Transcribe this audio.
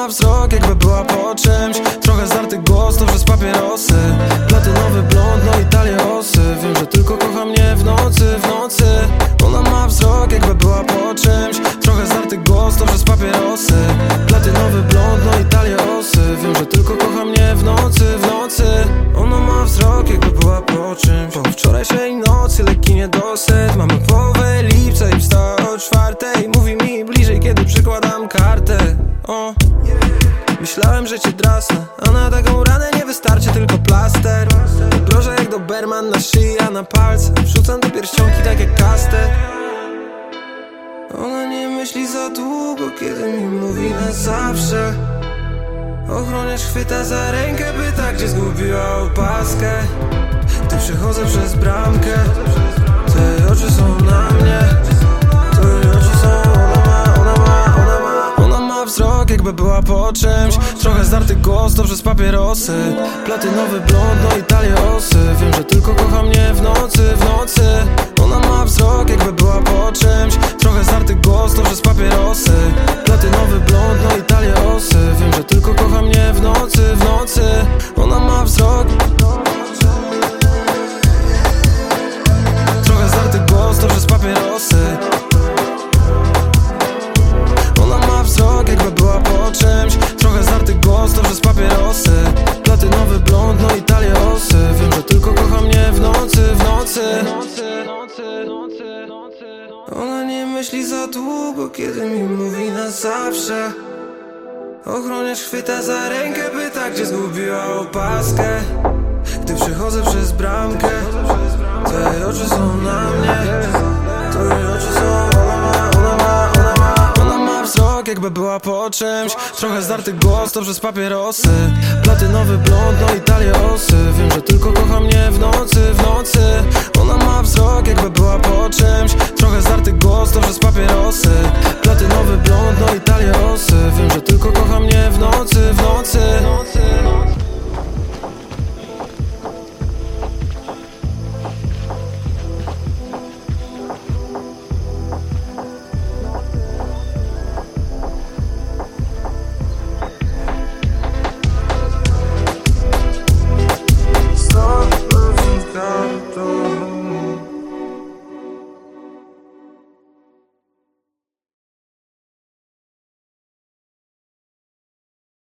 wzrok, jakby była po czymś. Trochę zdarty głos, to przez papierosy. Platynowy blond, no i talie osy. Wiem, że tylko kocha mnie w nocy, w nocy. Ona ma wzrok, jakby była po czymś. Trochę zdarty głos, to przez papierosy. Platynowy blond, no i talie osy. Wiem, że tylko kocha mnie w nocy, w nocy. Ona ma wzrok, jakby była po czymś. Po wczorajszej nocy lekki niedosyt. Mamy połowę lipca i wstała o 4:00. Mówi mi bliżej, kiedy przykładam kartę. O, myślałem, że cię drasnę, a na taką ranę nie wystarczy tylko plaster. Grożę jak Doberman na szyi, a na palce wrzucam te pierścionki tak jak kaster. Ona nie myśli za długo, kiedy mi mówi na zawsze. Ochroniarz chwyta za rękę, pyta, gdzie zgubiła opaskę. Gdy przechodzę przez bramkę, twoje oczy są na mnie. Twoje oczy są, ona ma wzrok, jakby była po czymś. Trochę zdarty głos, to przez papierosy. Platynowy blond, no i talie osy. Wiem, że tylko kocha mnie w nocy, w nocy. Ona ma wzrok, jakby była po czymś. Trochę zdarty głos, to przez papierosy. Platynowy blond, no i talie osy. Wiem, że tylko kocha mnie w nocy, w nocy. Ona ma wzrok. Trochę zdarty głos, to przez papierosy. Ona ma wzrok, jakby była po czymś. Trochę zdarty głos, to przez papierosy. Platynowy blond, no i talie osy. Wiem, że tylko kocha mnie w nocy, w nocy. Ona nie myśli za długo, kiedy mi mówi na zawsze. Ochroniarz chwyta za rękę, pyta, gdzie zgubiła opaskę. Gdy przechodzę przez bramkę, twoje oczy są na mnie. Twoje oczy są, ona ma wzrok, jakby była po czymś. Trochę zdarty głos, to przez papierosy. Platynowy blond, no i talie osy. Wiem, że tylko kocha mnie w nocy, w nocy. Ona ma wzrok, jakby była po czymś. Trochę zdarty głos, to przez papierosy. Platynowy blond, no i talie osy. Wiem, że tylko kocha mnie w nocy, w